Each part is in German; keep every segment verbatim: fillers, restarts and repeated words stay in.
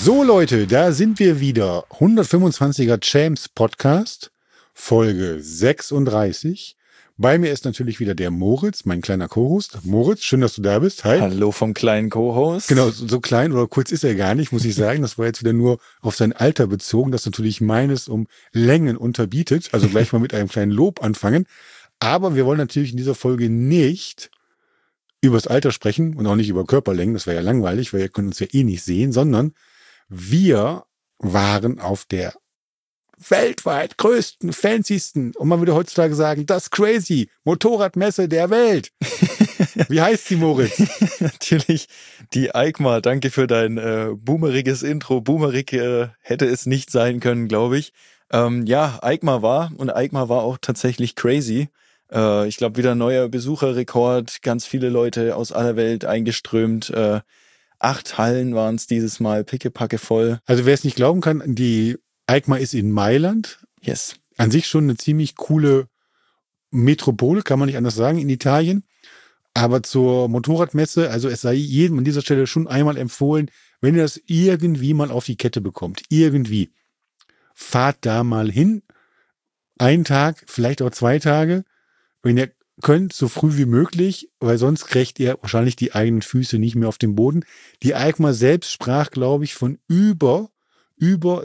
So Leute, da sind wir wieder. hundertfünfundzwanziger Champs Podcast, Folge sechsunddreißig. Bei mir ist natürlich wieder der Moritz, mein kleiner Co-Host. Moritz, schön, dass du da bist. Hi. Hallo vom kleinen Co-Host. Genau, so klein oder kurz ist er gar nicht, muss ich sagen. Das war jetzt wieder nur auf sein Alter bezogen, das natürlich meines um Längen unterbietet. Also gleich mal mit einem kleinen Lob anfangen. Aber wir wollen natürlich in dieser Folge nicht über das Alter sprechen und auch nicht über Körperlängen. Das wäre ja langweilig, weil wir können uns ja eh nicht sehen, sondern wir waren auf der weltweit größten, fancysten, und man würde heutzutage sagen, das crazy Motorradmesse der Welt. Wie heißt die, Moritz? Natürlich die EICMA. Danke für dein äh, boomeriges Intro. Boomerig äh, hätte es nicht sein können, glaube ich. Ähm, ja, EICMA war und EICMA war auch tatsächlich crazy. Äh, ich glaube, wieder neuer Besucherrekord, ganz viele Leute aus aller Welt eingeströmt. Äh, acht Hallen waren es dieses Mal, pickepacke voll. Also wer es nicht glauben kann, die EICMA ist in Mailand. Yes. An sich schon eine ziemlich coole Metropole, kann man nicht anders sagen, in Italien. Aber zur Motorradmesse, also es sei jedem an dieser Stelle schon einmal empfohlen, wenn ihr das irgendwie mal auf die Kette bekommt, irgendwie, fahrt da mal hin. Einen Tag, vielleicht auch zwei Tage. Wenn ihr könnt, so früh wie möglich, weil sonst kriegt ihr wahrscheinlich die eigenen Füße nicht mehr auf den Boden. Die EICMA selbst sprach, glaube ich, von über, über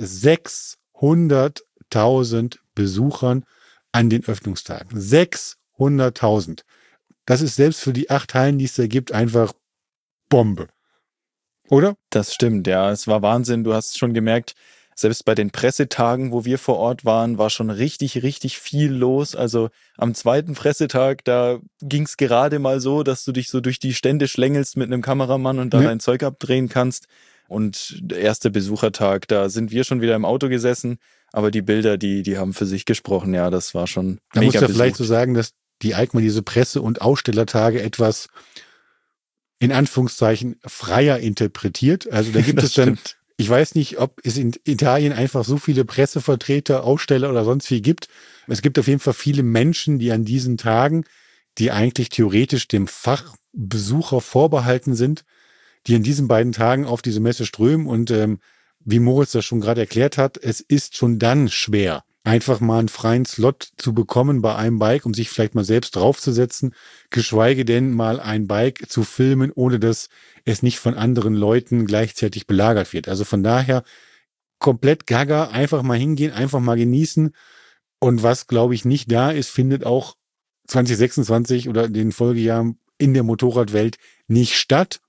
sechshunderttausend Besuchern an den Öffnungstagen. sechshunderttausend. Das ist selbst für die acht Hallen, die es da gibt, einfach Bombe. Oder? Das stimmt, ja. Es war Wahnsinn. Du hast schon gemerkt, selbst bei den Pressetagen, wo wir vor Ort waren, war schon richtig, richtig viel los. Also am zweiten Pressetag, da ging es gerade mal so, dass du dich so durch die Stände schlängelst mit einem Kameramann und da Ja. dein Zeug abdrehen kannst. Und der erste Besuchertag, da sind wir schon wieder im Auto gesessen. Aber die Bilder, die, die haben für sich gesprochen. Ja, das war schon Da mega muss ja besucht. vielleicht so sagen, dass die EICMA diese Presse- und Ausstellertage etwas in Anführungszeichen freier interpretiert. Also da gibt Das es dann, stimmt. ich weiß nicht, ob es in Italien einfach so viele Pressevertreter, Aussteller oder sonst wie gibt. Es gibt auf jeden Fall viele Menschen, die an diesen Tagen, die eigentlich theoretisch dem Fachbesucher vorbehalten sind, die an diesen beiden Tagen auf diese Messe strömen. Und ähm, wie Moritz das schon gerade erklärt hat, es ist schon dann schwer, einfach mal einen freien Slot zu bekommen bei einem Bike, um sich vielleicht mal selbst draufzusetzen, geschweige denn mal ein Bike zu filmen, ohne dass es nicht von anderen Leuten gleichzeitig belagert wird. Also von daher komplett gaga, einfach mal hingehen, einfach mal genießen. Und was, glaube ich, nicht da ist, findet auch zwanzig sechsundzwanzig oder in den Folgejahren in der Motorradwelt nicht statt.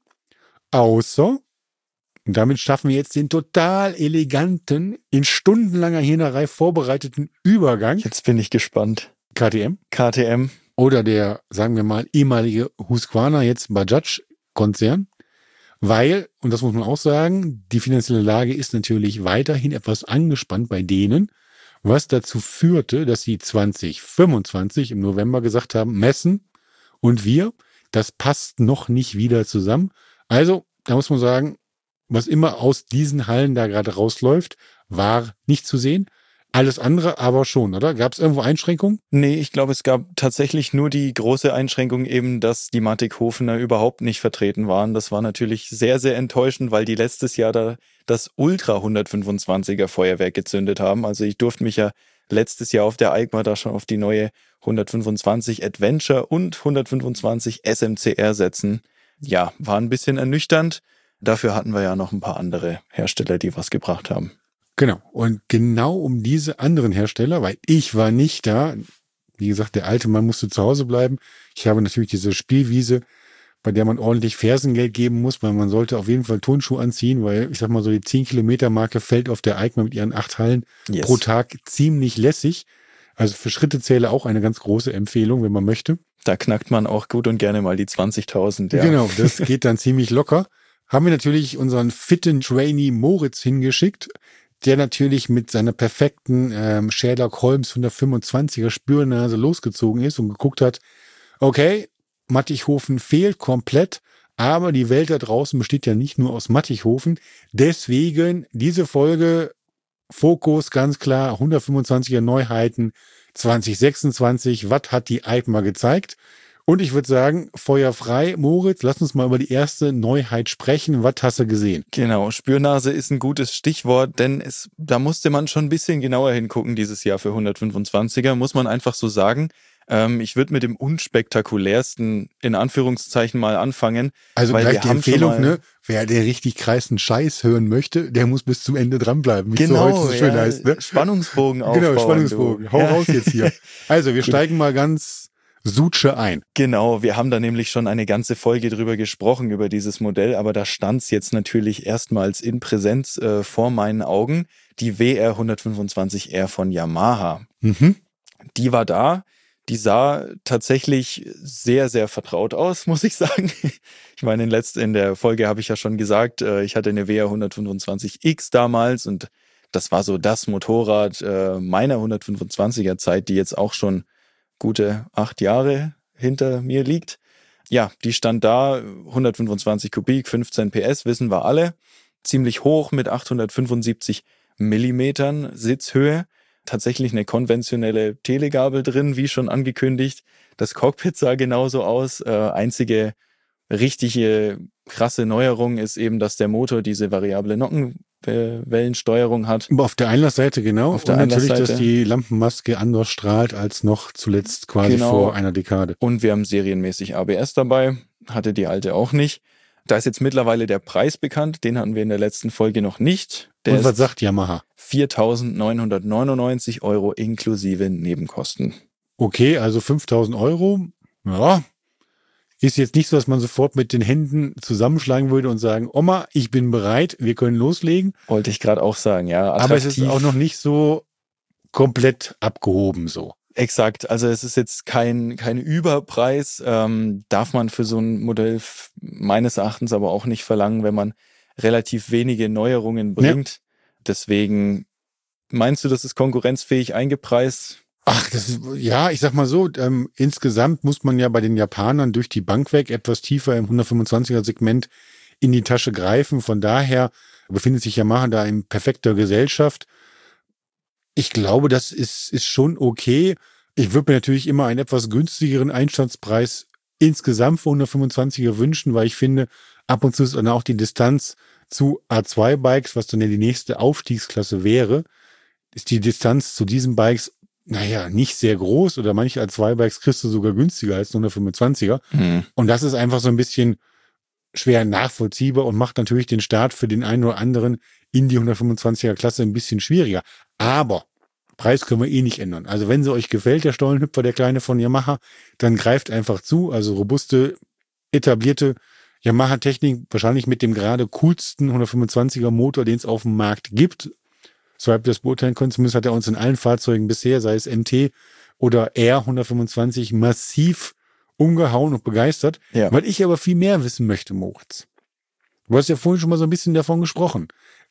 Außer, und damit schaffen wir jetzt den total eleganten, in stundenlanger Hirnerei vorbereiteten Übergang. Jetzt bin ich gespannt. K T M K T M. oder der, sagen wir mal, ehemalige Husqvarna, jetzt Bajaj-Konzern. Weil, und das muss man auch sagen, die finanzielle Lage ist natürlich weiterhin etwas angespannt bei denen, was dazu führte, dass sie zwanzig fünfundzwanzig im November gesagt haben, Messen und wir, das passt noch nicht wieder zusammen. Also, da muss man sagen, was immer aus diesen Hallen da gerade rausläuft, war nicht zu sehen. Alles andere aber schon, oder? Gab es irgendwo Einschränkungen? Nee, ich glaube, es gab tatsächlich nur die große Einschränkung eben, dass die Mattighofener überhaupt nicht vertreten waren. Das war natürlich sehr, sehr enttäuschend, weil die letztes Jahr da das Ultra hundertfünfundzwanziger Feuerwerk gezündet haben. Also ich durfte mich ja letztes Jahr auf der EICMA da schon auf die neue hundertfünfundzwanzig Adventure und hundertfünfundzwanzig S M C R setzen. Ja, war ein bisschen ernüchternd. Dafür hatten wir ja noch ein paar andere Hersteller, die was gebracht haben. Genau. Und genau um diese anderen Hersteller, weil ich war nicht da, wie gesagt, der alte Mann musste zu Hause bleiben. Ich habe natürlich diese Spielwiese, bei der man ordentlich Fersengeld geben muss, weil man sollte auf jeden Fall Turnschuhe anziehen, weil ich sag mal so die zehn Kilometer Marke fällt auf der EICMA mit ihren acht Hallen Yes. pro Tag ziemlich lässig. Also für Schrittezähler auch eine ganz große Empfehlung, wenn man möchte. Da knackt man auch gut und gerne mal die zwanzigtausend. Ja. Genau, das geht dann ziemlich locker. Haben wir natürlich unseren fitten Trainee Moritz hingeschickt, der natürlich mit seiner perfekten ähm, Sherlock Holmes hundertfünfundzwanziger Spürnase losgezogen ist und geguckt hat, okay, Mattighofen fehlt komplett, aber die Welt da draußen besteht ja nicht nur aus Mattighofen. Deswegen diese Folge, Fokus ganz klar, hundertfünfundzwanziger Neuheiten zwanzig sechsundzwanzig. Was hat die EICMA gezeigt? Und ich würde sagen, Feuer frei. Moritz, lass uns mal über die erste Neuheit sprechen. Was hast du gesehen? Genau, Spürnase ist ein gutes Stichwort, denn es, da musste man schon ein bisschen genauer hingucken dieses Jahr für hundertfünfundzwanziger, muss man einfach so sagen. Ähm, ich würde mit dem unspektakulärsten, in Anführungszeichen, mal anfangen. Also weil gleich wir die haben Empfehlung, schon mal, ne? Wer der richtig kreisen Scheiß hören möchte, der muss bis zum Ende dranbleiben. Wie es so genau, heute so schön ja, heißt, ne? Spannungsbogen aufbauen. Genau, Spannungsbogen. Du. Hau Ja. raus jetzt hier. Also, wir Gut. steigen mal ganz Sutsche ein. Genau, wir haben da nämlich schon eine ganze Folge drüber gesprochen, über dieses Modell, aber da stand es jetzt natürlich erstmals in Präsenz äh, vor meinen Augen, die W R hundertfünfundzwanzig R von Yamaha. Mhm. Die war da, die sah tatsächlich sehr, sehr vertraut aus, muss ich sagen. Ich meine, in, letzt, in der Folge habe ich ja schon gesagt, äh, ich hatte eine W R hundertfünfundzwanzig X damals und das war so das Motorrad äh, meiner hundertfünfundzwanziger Zeit, die jetzt auch schon gute acht Jahre hinter mir liegt. Ja, die stand da, hundertfünfundzwanzig Kubik, fünfzehn P S, wissen wir alle. Ziemlich hoch mit achthundertfünfundsiebzig Millimetern Sitzhöhe. Tatsächlich eine konventionelle Telegabel drin, wie schon angekündigt. Das Cockpit sah genauso aus. Äh, einzige richtige krasse Neuerung ist eben, dass der Motor diese variable Nockenwellensteuerung hat. Auf der Einlassseite, genau. Auf der Und natürlich, Einlassseite. dass die Lampenmaske anders strahlt als noch zuletzt quasi Genau. vor einer Dekade. Und wir haben serienmäßig A B S dabei. Hatte die alte auch nicht. Da ist jetzt mittlerweile der Preis bekannt. Den hatten wir in der letzten Folge noch nicht. Der Und was ist sagt Yamaha? viertausendneunhundertneunundneunzig Euro inklusive Nebenkosten. Okay, also fünftausend Euro. Ja. Ist jetzt nicht so, dass man sofort mit den Händen zusammenschlagen würde und sagen, Oma, ich bin bereit, wir können loslegen. Wollte ich gerade auch sagen, ja. Aber es ist attraktiv. auch noch nicht so komplett abgehoben so. Exakt, also es ist jetzt kein, kein Überpreis, ähm, darf man für so ein Modell f- meines Erachtens aber auch nicht verlangen, wenn man relativ wenige Neuerungen bringt. Deswegen, meinst du, das ist konkurrenzfähig eingepreist? Ach, das ist, ja, ich sag mal so, ähm, insgesamt muss man ja bei den Japanern durch die Bank weg etwas tiefer im hundertfünfundzwanziger Segment in die Tasche greifen. Von daher befindet sich Yamaha da in perfekter Gesellschaft. Ich glaube, das ist, ist schon okay. Ich würde mir natürlich immer einen etwas günstigeren Einstandspreis insgesamt für hundertfünfundzwanziger wünschen, weil ich finde, ab und zu ist dann auch die Distanz zu A zwei Bikes, was dann ja die nächste Aufstiegsklasse wäre, ist die Distanz zu diesen Bikes, naja, nicht sehr groß oder manche A zwei Bikes kriegst du sogar günstiger als hundertfünfundzwanziger. Hm. Und das ist einfach so ein bisschen schwer nachvollziehbar und macht natürlich den Start für den einen oder anderen in die hundertfünfundzwanziger Klasse ein bisschen schwieriger. Aber Preis können wir eh nicht ändern. Also wenn sie euch gefällt, der Stollenhüpfer, der Kleine von Yamaha, dann greift einfach zu. Also robuste, etablierte Yamaha-Technik, wahrscheinlich mit dem gerade coolsten hundertfünfundzwanziger Motor, den es auf dem Markt gibt. So habt ihr das beurteilen können. Zumindest hat er uns in allen Fahrzeugen bisher, sei es M T oder R hundertfünfundzwanzig, massiv umgehauen und begeistert. Ja. Weil ich aber viel mehr wissen möchte, Moritz. Du hast ja vorhin schon mal so ein bisschen davon gesprochen.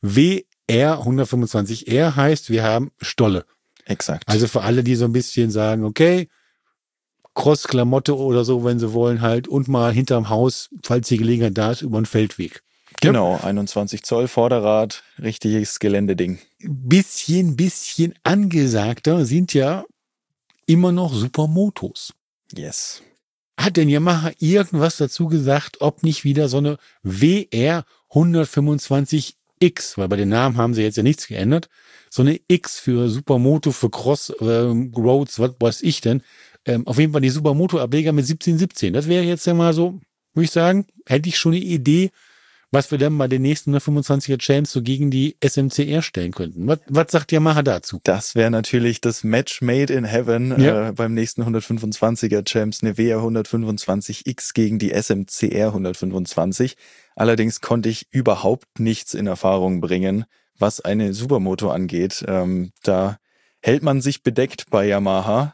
W R hundertfünfundzwanzig R heißt, wir haben Stolle. Exakt. Also für alle, die so ein bisschen sagen, okay, Cross-Klamotte oder so, wenn sie wollen halt, und mal hinterm Haus, falls die Gelegenheit da ist, über den Feldweg. genau, einundzwanzig Zoll Vorderrad, richtiges Geländeding. Bisschen, bisschen angesagter sind ja immer noch Supermotos. Yes. Hat denn Yamaha irgendwas dazu gesagt, ob nicht wieder so eine W R hundertfünfundzwanzig X, weil bei den Namen haben sie jetzt ja nichts geändert, so eine X für Supermoto, für Cross, ähm, Roads, was weiß ich denn, ähm, auf jeden Fall die Supermoto-Ableger mit siebzehn siebzehn. Das wäre jetzt ja mal so, würde ich sagen, hätte ich schon eine Idee, was wir dann bei den nächsten hundertfünfundzwanziger Champs so gegen die S M C R stellen könnten. Was, was sagt Yamaha dazu? Das wäre natürlich das Match made in heaven Ja. äh, beim nächsten hundertfünfundzwanziger Champs, eine W R hundertfünfundzwanzig X gegen die S M C R hundertfünfundzwanzig. Allerdings konnte ich überhaupt nichts in Erfahrung bringen, was eine Supermoto angeht. Ähm, da hält man sich bedeckt bei Yamaha.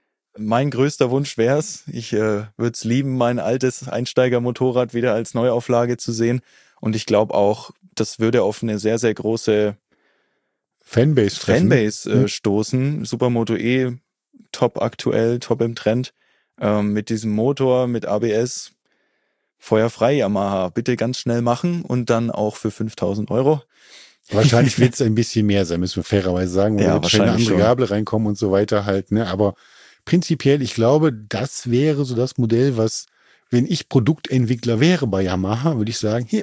Mein größter Wunsch wäre es, ich äh, würde es lieben, mein altes Einsteigermotorrad wieder als Neuauflage zu sehen. Und ich glaube auch, das würde auf eine sehr, sehr große Fanbase treffen. Fanbase äh, Hm. stoßen. Supermoto E, top aktuell, top im Trend. Ähm, mit diesem Motor, mit A B S, feuerfrei Yamaha. Bitte ganz schnell machen und dann auch für fünftausend Euro. Wahrscheinlich wird es ein bisschen mehr sein, müssen wir fairerweise sagen, weil Ja, ja, jetzt schon eine wahrscheinlich andere schon. Gabel reinkommen und so weiter halt, ne, aber prinzipiell, ich glaube, das wäre so das Modell, was, wenn ich Produktentwickler wäre bei Yamaha, würde ich sagen, hier,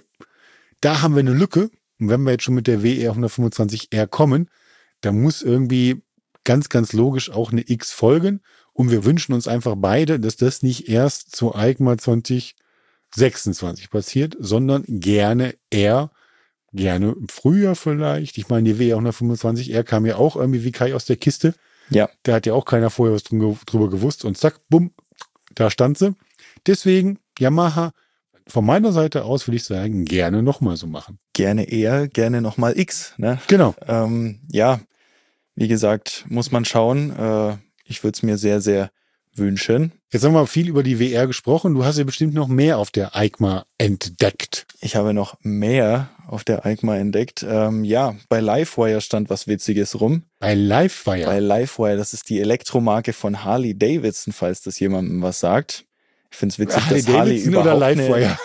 da haben wir eine Lücke. Und wenn wir jetzt schon mit der W R hundertfünfundzwanzig R kommen, da muss irgendwie ganz, ganz logisch auch eine X folgen. Und wir wünschen uns einfach beide, dass das nicht erst zu EICMA zwanzig sechsundzwanzig passiert, sondern gerne eher, gerne im Frühjahr vielleicht. Ich meine, die W R hundertfünfundzwanzig R kam ja auch irgendwie wie Kai aus der Kiste. Ja. Da hat ja auch keiner vorher was drüber gewusst. Und zack, bumm, da stand sie. Deswegen, Yamaha, von meiner Seite aus würde ich sagen, gerne nochmal so machen. Gerne eher, gerne nochmal X. Ne? Genau. Ähm, ja, wie gesagt, muss man schauen. Äh, ich würde es mir sehr, sehr wünschen. Jetzt haben wir viel über die W R gesprochen. Du hast ja bestimmt noch mehr auf der EICMA entdeckt. Ich habe noch mehr auf der EICMA entdeckt. Ähm, ja, bei Livewire stand was Witziges rum. Bei Livewire? Bei Livewire, das ist die Elektromarke von Harley Davidson, falls das jemandem was sagt. Ich finde es witzig, Harley dass Harley Davidson überhaupt oder Livewire?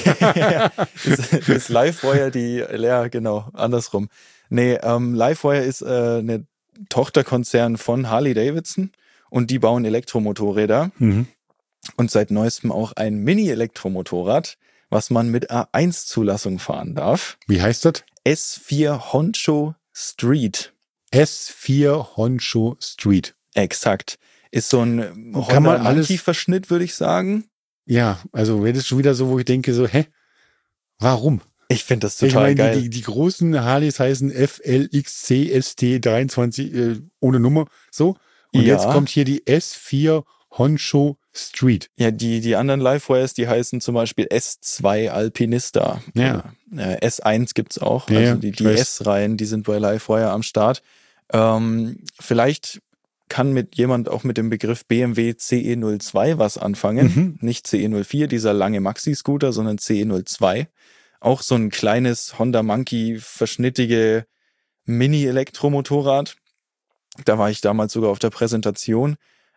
ja, ist, ist Livewire die, ja genau, andersrum. Nee, ähm, Livewire ist äh, eine Tochterkonzern von Harley Davidson und die bauen Elektromotorräder Mhm. und seit neuestem auch ein Mini-Elektromotorrad, was man mit A eins Zulassung fahren darf. Wie heißt das? S vier Honcho Street. S vier Honcho Street. Exakt. Ist so ein Kann man alles- Honda-Monkey-Verschnitt, würde ich sagen. Ja, also wäre das schon wieder so, wo ich denke so, hä? Warum? Ich finde das Ich total meine, geil. die, die, die großen Harleys heißen F L X C S T dreiundzwanzig äh, ohne Nummer. So. Und Ja. jetzt kommt hier die S vier Honcho Street. Ja, die, die anderen Livewires, die heißen zum Beispiel S zwei Alpinista. Ja. Äh, S eins gibt's auch. Ja, also die, ich die weiß. S-Reihen, die sind bei Livewire am Start. Ähm, vielleicht kann mit jemand auch mit dem Begriff B M W C E null zwei was anfangen. Mhm. Nicht C E null vier, dieser lange Maxi-Scooter, sondern C E null zwei. Auch so ein kleines Honda Monkey verschnittige Mini-Elektromotorrad. Da war ich damals sogar auf der Präsentation.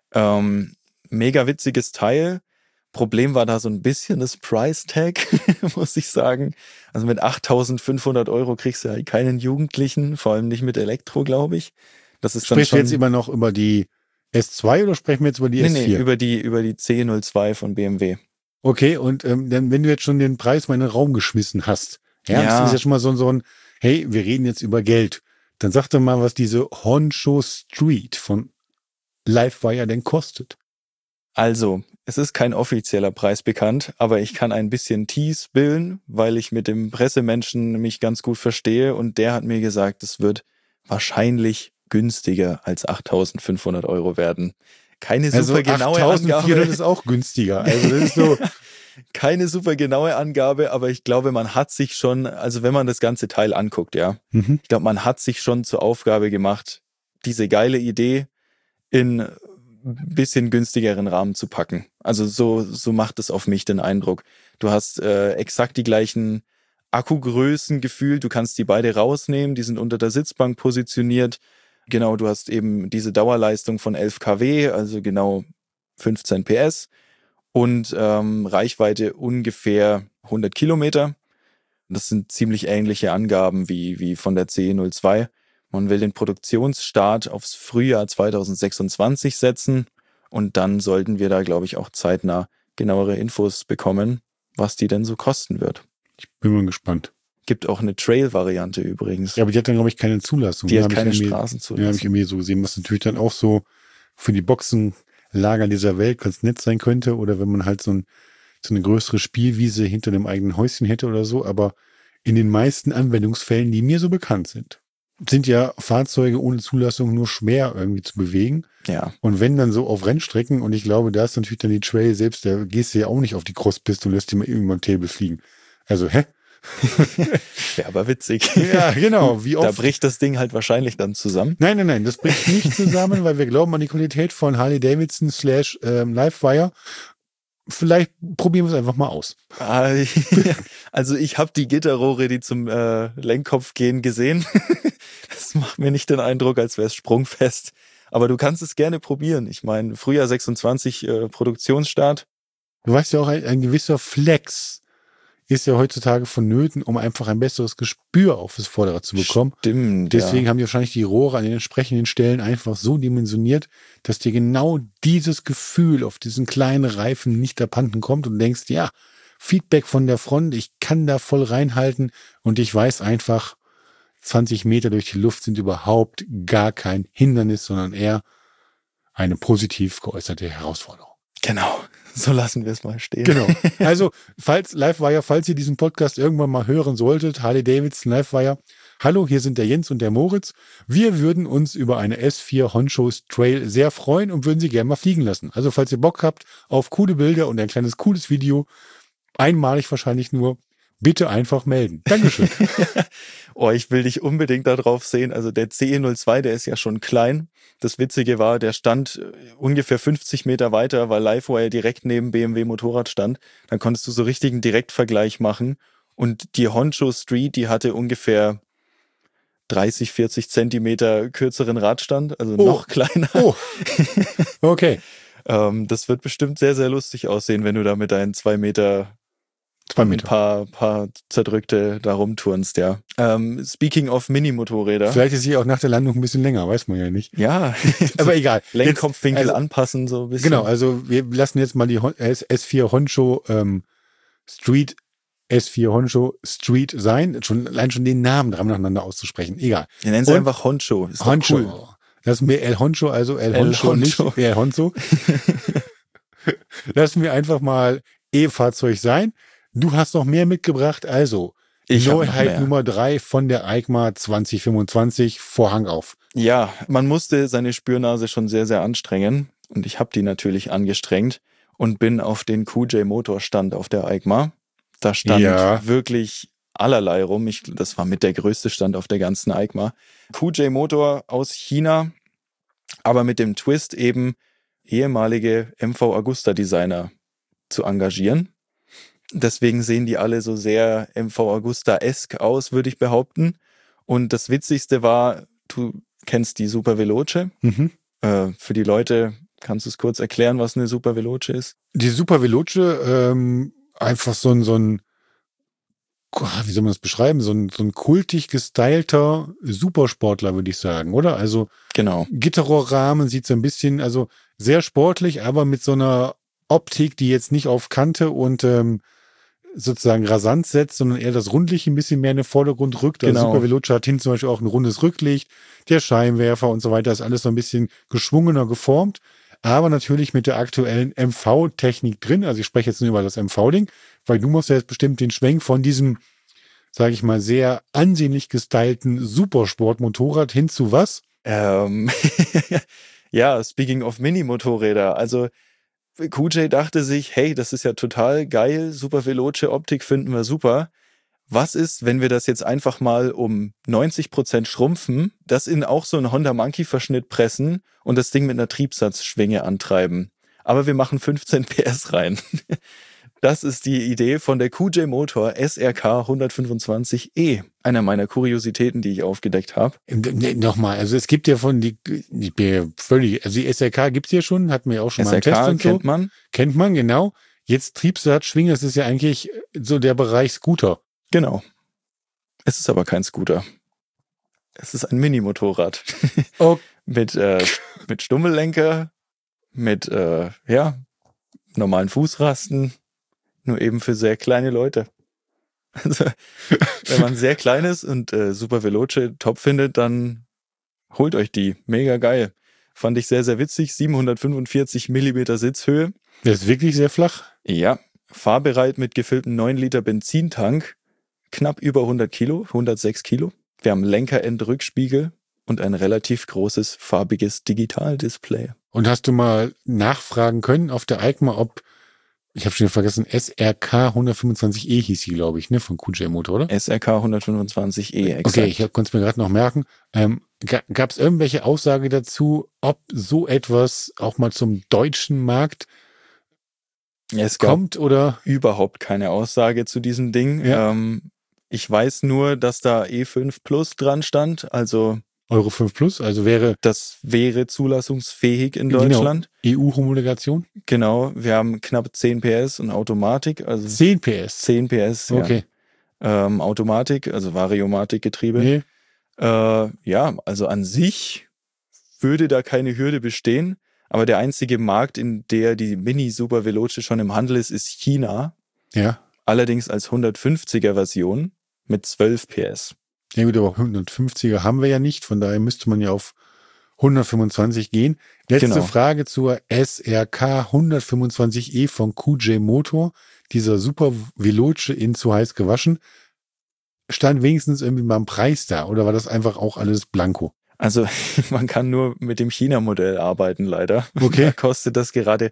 Ähm, mega witziges Teil. Problem war da so ein bisschen das Price-Tag, muss ich sagen. Also mit achttausendfünfhundert Euro kriegst du halt keinen Jugendlichen, vor allem nicht mit Elektro, glaube ich. Das ist dann Sprechen wir schon... jetzt immer noch über die S zwei oder sprechen wir jetzt über die nee, S vier? nee, über die, über die C E null zwei von B M W. Okay, und ähm, dann, wenn du jetzt schon den Preis mal in den Raum geschmissen hast, ja, Ja. das ist ja schon mal so, so ein, hey, wir reden jetzt über Geld. Dann sag doch mal, was diese Honcho Street von Livewire denn kostet. Also, es ist kein offizieller Preis bekannt, aber ich kann ein bisschen Tease bilden, weil ich mit dem Pressemenschen mich ganz gut verstehe und der hat mir gesagt, es wird wahrscheinlich günstiger als achttausendfünfhundert Euro werden. Keine super Also genaue achttausendvierhundert Angabe. ist auch günstiger. Also das ist so, Keine super genaue Angabe, aber ich glaube, man hat sich schon, also wenn man das ganze Teil anguckt, ja, mhm. ich glaube, man hat sich schon zur Aufgabe gemacht, diese geile Idee in ein bisschen günstigeren Rahmen zu packen. Also so, so macht es auf mich den Eindruck. Du hast äh, exakt die gleichen Akkugrößen gefühlt, du kannst die beide rausnehmen, die sind unter der Sitzbank positioniert. Genau, du hast eben diese Dauerleistung von elf Kilowatt, also genau fünfzehn P S und ähm, Reichweite ungefähr hundert Kilometer. Das sind ziemlich ähnliche Angaben wie, wie von der C E null zwei. Man will den Produktionsstart aufs Frühjahr zweitausendsechsundzwanzig setzen und dann sollten wir da, glaube ich, auch zeitnah genauere Infos bekommen, was die denn so kosten wird. Ich bin mal gespannt. Gibt auch eine Trail-Variante übrigens. Ja, aber die hat dann, glaube ich, keine Zulassung. Die Da hat hab keine ich irgendwie- Straßenzulassung. Ja, habe ich irgendwie so gesehen, was natürlich dann auch so für die Boxenlager dieser Welt ganz nett sein könnte oder wenn man halt so, ein, so eine größere Spielwiese hinter einem eigenen Häuschen hätte oder so. Aber in den meisten Anwendungsfällen, die mir so bekannt sind, sind ja Fahrzeuge ohne Zulassung nur schwer irgendwie zu bewegen. Ja. Und wenn dann so auf Rennstrecken, und ich glaube, da ist natürlich dann die Trail selbst, da gehst du ja auch nicht auf die Crosspiste und lässt die mal irgendwann Table fliegen. Also, hä? Wäre aber witzig. Ja, genau. Wie Da oft? bricht das Ding halt wahrscheinlich dann zusammen. Nein, nein, nein, das bricht nicht zusammen, weil wir glauben an die Qualität von Harley Davidson slash ähm, Livewire. Vielleicht probieren wir es einfach mal aus. Ah, Also ich habe die Gitterrohre, die zum äh, Lenkkopf gehen, gesehen. Das macht mir nicht den Eindruck, als wäre es sprungfest. Aber du kannst es gerne probieren. Ich meine, Frühjahr sechsundzwanzig äh, Produktionsstart. Du weißt ja auch, ein, ein gewisser Flex ist ja heutzutage vonnöten, um einfach ein besseres Gespür auf das Vorderrad zu bekommen. Stimmt, Deswegen ja. haben die wahrscheinlich die Rohre an den entsprechenden Stellen einfach so dimensioniert, dass dir genau dieses Gefühl auf diesen kleinen Reifen nicht abhanden kommt und denkst, ja, Feedback von der Front, ich kann da voll reinhalten und ich weiß einfach, zwanzig Meter durch die Luft sind überhaupt gar kein Hindernis, sondern eher eine positiv geäußerte Herausforderung. Genau, so lassen wir es mal stehen. Genau. Also, falls Livewire, falls ihr diesen Podcast irgendwann mal hören solltet, Harley Davidson Livewire, hallo, hier sind der Jens und der Moritz. Wir würden uns über eine S vier Honcho Trail sehr freuen und würden sie gerne mal fliegen lassen. Also, falls ihr Bock habt auf coole Bilder und ein kleines cooles Video, einmalig wahrscheinlich nur, bitte einfach melden. Dankeschön. Oh, ich will dich unbedingt da drauf sehen. Also der C E null zwei, der ist ja schon klein. Das Witzige war, der stand ungefähr fünfzig Meter weiter, weil Livewire direkt neben B M W Motorrad stand. Dann konntest du so richtig einen Direktvergleich machen. Und die Honcho Street, die hatte ungefähr dreißig, vierzig Zentimeter kürzeren Radstand, also Oh. noch kleiner. Oh, okay. ähm, das wird bestimmt sehr, sehr lustig aussehen, wenn du da mit deinen zwei Meter Zwei ein Meter. paar, paar zerdrückte da rumturnst, ja. Ähm, speaking of Mini-Motorräder. Vielleicht ist sie auch nach der Landung ein bisschen länger, weiß man ja nicht. Ja, Aber egal. Lenkkopfwinkel Jetzt, also, anpassen, so ein bisschen. Genau, also wir lassen jetzt mal die Hon- S vier Honcho ähm, Street, S vier Honcho Street sein. Schon, allein schon den Namen dran nacheinander auszusprechen. Egal. Wir nennen sie Und einfach Honcho. Ist doch Honcho. cool. Lassen wir El Honcho, also El El Honcho, nicht Honcho. El Honcho. Lassen wir einfach mal E-Fahrzeug sein. Du hast noch mehr mitgebracht, also Ich hab noch Neuheit mehr. Nummer drei von der EICMA zwanzig fünfundzwanzig, Vorhang auf. Ja, man musste seine Spürnase schon sehr, sehr anstrengen. Und ich habe die natürlich angestrengt und bin auf den Q J Motor Stand auf der EICMA. Da stand Ja. wirklich allerlei rum. Ich, das war mit der größte Stand auf der ganzen EICMA. Q J Motor aus China, aber mit dem Twist eben ehemalige M V Agusta Designer zu engagieren. Deswegen sehen die alle so sehr M V Agusta-esk aus, würde ich behaupten. Und das Witzigste war, du kennst die Super Veloce. Mhm. Äh, für die Leute, kannst du es kurz erklären, was eine Super Veloce ist? Die Super Veloce, ähm, einfach so ein, so ein, wie soll man das beschreiben, so ein, so ein kultig gestylter Supersportler, würde ich sagen, oder? Also Genau. Gitterrohrrahmen sieht so ein bisschen, also sehr sportlich, aber mit so einer Optik, die jetzt nicht auf Kante und ähm, sozusagen rasant setzt, sondern eher das Rundliche ein bisschen mehr in den Vordergrund rückt. Also Genau. Super Veloce hat hinten zum Beispiel auch ein rundes Rücklicht, der Scheinwerfer und so weiter, ist alles so ein bisschen geschwungener geformt, aber natürlich mit der aktuellen M V-Technik drin. Also ich spreche jetzt nur über das M V-Ding, weil du musst ja jetzt bestimmt den Schwenk von diesem, sage ich mal, sehr ansehnlich gestylten Supersportmotorrad hin zu was? Ähm, ja, speaking of Mini-Motorräder, also Q J dachte sich, hey, das ist ja total geil, Super Veloce Optik finden wir super. Was ist, wenn wir das jetzt einfach mal um neunzig Prozent schrumpfen, das in auch so einen Honda Monkey Verschnitt pressen und das Ding mit einer Triebsatzschwinge antreiben? Aber wir machen fünfzehn P S rein. Das ist die Idee von der Q J Motor S R K hundertfünfundzwanzig E. Einer meiner Kuriositäten, die ich aufgedeckt habe. Nee, nochmal, also es gibt ja von die, ich bin ja völlig, also die S R K gibt's ja schon, hatten wir ja auch schon mal im S R K Test und so. kennt man. Kennt man, genau. Jetzt Triebsatzschwinge, das ist ja eigentlich so der Bereich Scooter. Genau. Es ist aber kein Scooter. Es ist ein Mini-Motorrad. Oh. mit, äh, mit Stummellenker, mit äh, ja, normalen Fußrasten, nur eben für sehr kleine Leute. Also, wenn man sehr klein ist und äh, Super Veloce top findet, dann holt euch die. Mega geil. Fand ich sehr, sehr witzig. siebenhundertfünfundvierzig Millimeter Sitzhöhe. Das ist wirklich sehr flach. Ja, fahrbereit mit gefülltem neun Liter Benzintank. Knapp über hundert Kilo, hundertsechs Kilo. Wir haben Lenkerend-Rückspiegel und ein relativ großes, farbiges Digitaldisplay. Und hast du mal nachfragen können auf der EICMA, ob, ich habe schon vergessen, S R K hundertfünfundzwanzig E hieß sie, glaube ich, ne, von Q J Motor, oder? S R K hundertfünfundzwanzig E, exakt. Okay, ich konnte es mir gerade noch merken. Ähm, Gab es irgendwelche Aussage dazu, ob so etwas auch mal zum deutschen Markt es gab kommt oder? überhaupt keine Aussage zu diesem Ding. Ja. Ähm, ich weiß nur, dass da E fünf Plus dran stand, also Euro fünf Plus, also wäre... Das wäre zulassungsfähig in Genau, Deutschland. E U-Homologation? Genau, wir haben knapp zehn P S und Automatik. Also zehn P S? zehn P S, okay. ja. Ähm, Automatik, also Variomatikgetriebe. Nee. Äh, ja, also an sich würde da keine Hürde bestehen. Aber der einzige Markt, in der die Mini Super Veloce schon im Handel ist, ist China. Ja. Allerdings als hundertfünfziger Version mit zwölf P S. Ja gut, aber hundertfünfziger haben wir ja nicht, von daher müsste man ja auf hundertfünfundzwanzig gehen. Letzte Genau. Frage zur S R K hundertfünfundzwanzig E von Q J Motor, dieser Super Veloce in zu heiß gewaschen. Stand wenigstens irgendwie mal ein Preis da oder war das einfach auch alles blanko? Also man kann nur mit dem China-Modell arbeiten, leider. Okay. Da kostet das gerade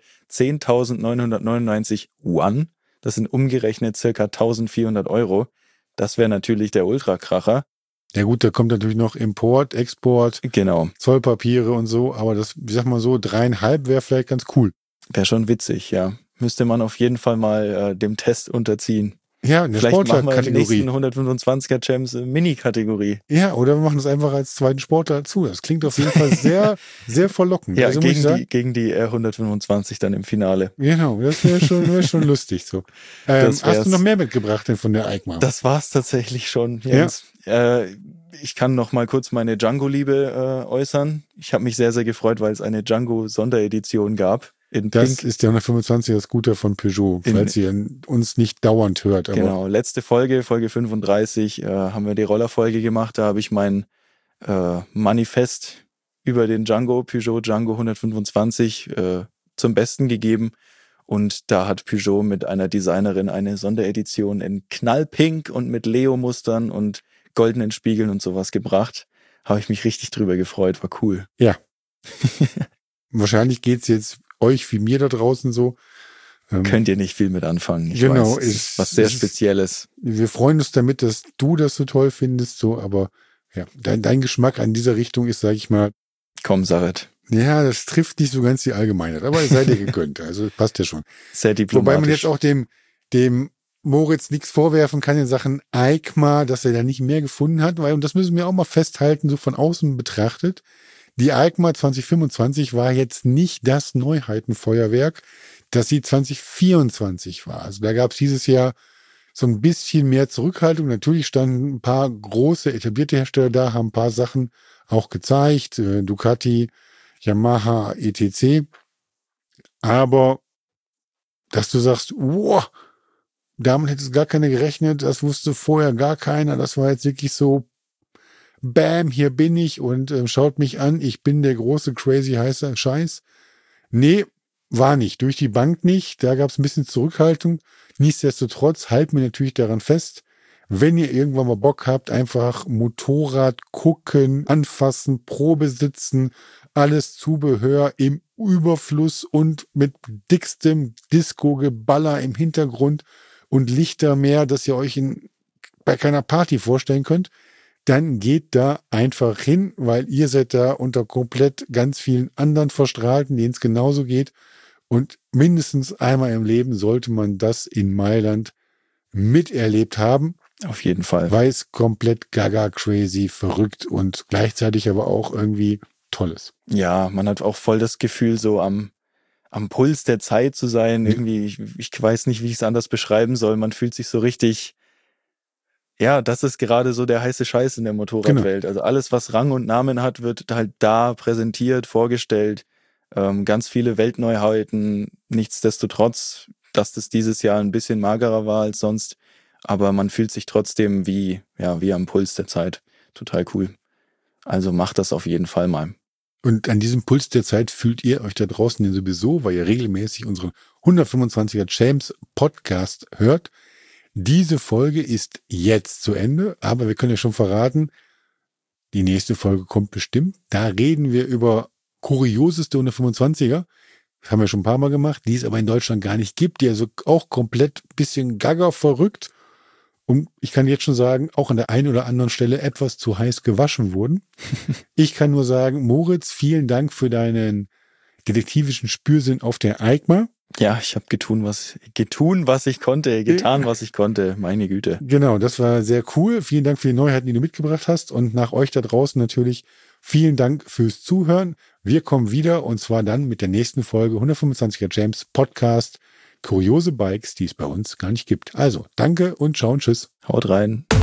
zehntausendneunhundertneunundneunzig Yuan. Das sind umgerechnet circa eintausendvierhundert Euro. Das wäre natürlich der Ultrakracher. Ja gut, da kommt natürlich noch Import, Export, Genau. Zollpapiere und so, aber das, ich sag mal so, dreieinhalb wäre vielleicht ganz cool. Wäre schon witzig, ja. Müsste man auf jeden Fall mal äh, dem Test unterziehen. Ja, in der Vielleicht machen wir im Sportler-Kategorie. nächsten hundertfünfundzwanziger Champs Mini-Kategorie. Ja, oder wir machen das einfach als zweiten Sportler dazu. Das klingt auf jeden Fall sehr, sehr verlockend. Ja, also muss ich gegen, sagen, die, gegen die R hundertfünfundzwanzig dann im Finale. genau, das wäre schon, wär schon lustig so. Ähm, Das hast wär's. du noch mehr mitgebracht denn von der EICMA? Das war's tatsächlich schon, Jens. Ja. Äh, ich kann noch mal kurz meine Django-Liebe äh, äußern. Ich habe mich sehr, sehr gefreut, weil es eine Django-Sonderedition gab. In Das Pink. ist der hundertfünfundzwanziger Scooter von Peugeot, In- falls ihr uns nicht dauernd hört. Aber Genau, letzte Folge, Folge fünfunddreißig, äh, haben wir die Rollerfolge gemacht. Da habe ich mein äh, Manifest über den Django, Peugeot Django hundertfünfundzwanzig, äh, zum Besten gegeben. Und da hat Peugeot mit einer Designerin eine Sonderedition in Knallpink und mit Leo-Mustern und goldenen Spiegeln und sowas gebracht. Habe ich mich richtig drüber gefreut, war cool. wahrscheinlich geht's jetzt euch wie mir da draußen so. Ähm, Könnt ihr nicht viel mit anfangen. Ich Genau, weiß, es ist- ist was sehr ist- Spezielles. Wir freuen uns damit, dass du das so toll findest, so, aber ja, dein, dein Geschmack an dieser Richtung ist, sag ich mal, Komm, Saret. ja, das trifft nicht so ganz die Allgemeinheit, aber es sei dir gegönnt, also passt ja schon. Sehr diplomatisch. Wobei man jetzt auch dem, dem Moritz nichts vorwerfen kann in Sachen EICMA, dass er da nicht mehr gefunden hat, weil, und das müssen wir auch mal festhalten, so von außen betrachtet, die EICMA zwanzig fünfundzwanzig war jetzt nicht das Neuheitenfeuerwerk, das sie zwanzig vierundzwanzig war. Also da gab es dieses Jahr so ein bisschen mehr Zurückhaltung. Natürlich standen ein paar große etablierte Hersteller da, haben ein paar Sachen auch gezeigt, äh, Ducati, Yamaha, et cetera. Aber dass du sagst, wow, damit hätte es gar keiner gerechnet, das wusste vorher gar keiner, das war jetzt wirklich so, bam, hier bin ich und äh, schaut mich an, ich bin der große crazy heiße Scheiß. Nee, war nicht, durch die Bank nicht, da gab es ein bisschen Zurückhaltung. Nichtsdestotrotz halten wir natürlich daran fest, wenn ihr irgendwann mal Bock habt, einfach Motorrad gucken, anfassen, Probe sitzen, alles Zubehör im Überfluss und mit dickstem Disco-Geballer im Hintergrund und Lichter mehr, dass ihr euch in, bei keiner Party vorstellen könnt, dann geht da einfach hin, weil ihr seid da unter komplett ganz vielen anderen Verstrahlten, denen es genauso geht. Und mindestens einmal im Leben sollte man das in Mailand miterlebt haben, Auf jeden Fall. weil es komplett gaga, crazy, verrückt und gleichzeitig aber auch irgendwie toll ist. Ja, man hat auch voll das Gefühl, so am, am Puls der Zeit zu sein. Ja. Irgendwie, ich, ich weiß nicht, wie ich es anders beschreiben soll. Man fühlt sich so richtig, ja, das ist gerade so der heiße Scheiß in der Motorradwelt. Also alles, was Rang und Namen hat, wird halt da präsentiert, vorgestellt. Ähm, ganz viele Weltneuheiten. Nichtsdestotrotz, dass das dieses Jahr ein bisschen magerer war als sonst. Aber man fühlt sich trotzdem wie, ja, wie am Puls der Zeit. Total cool. Also macht das auf jeden Fall mal. Und an diesem Puls der Zeit fühlt ihr euch da draußen denn sowieso, weil ihr regelmäßig unseren hundertfünfundzwanziger Champs Podcast hört. Diese Folge ist jetzt zu Ende, aber wir können ja schon verraten, die nächste Folge kommt bestimmt. Da reden wir über kurioseste hundertfünfundzwanziger. Das haben wir schon ein paar Mal gemacht, die es aber in Deutschland gar nicht gibt, die also auch komplett ein bisschen gaga verrückt und ich kann jetzt schon sagen, auch an der einen oder anderen Stelle etwas zu heiß gewaschen wurden. Ich kann nur sagen, Moritz, vielen Dank für deinen detektivischen Spürsinn auf der EICMA. Ja, ich habe getun, was getun, was ich konnte, getan, was ich konnte, meine Güte. Genau, das war sehr cool. Vielen Dank für die Neuheiten, die du mitgebracht hast. Und nach euch da draußen natürlich vielen Dank fürs Zuhören. Wir kommen wieder und zwar dann mit der nächsten Folge hundertfünfundzwanziger James Podcast. Kuriose Bikes, die es bei uns gar nicht gibt. Also, danke und ciao und tschüss. Haut rein.